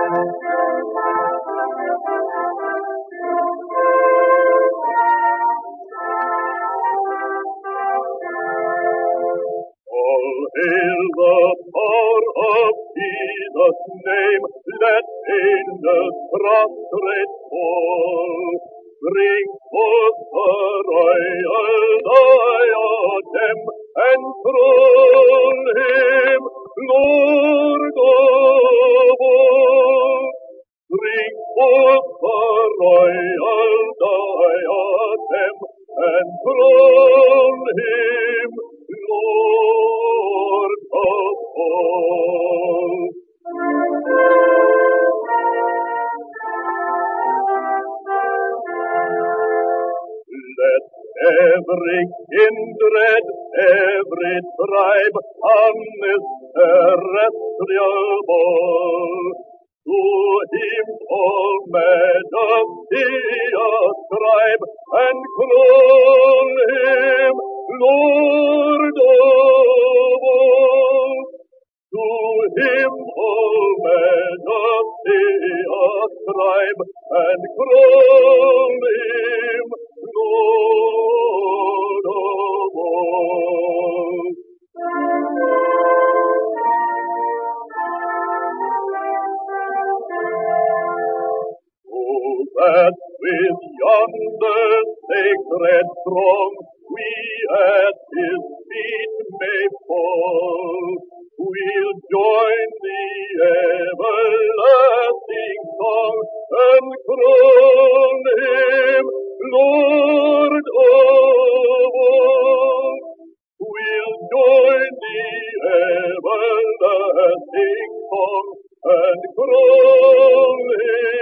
All hail the power of Jesus' name, let angels prostrate fall. Bring forth the royal diadem, and crown him Lord of all. Bring forth the royal diadem, and crown him Lord of all. Let every kindred, every tribe on this terrestrial ball, to him all majesty ascribe, and crown him Lord of all. To him all majesty ascribe, and crown him Lord of all. Oh, that with yonder sacred throng we at his feet may fall, we'll join the everlasting song, and crown him Lord of all. We'll join the everlasting song, and crown him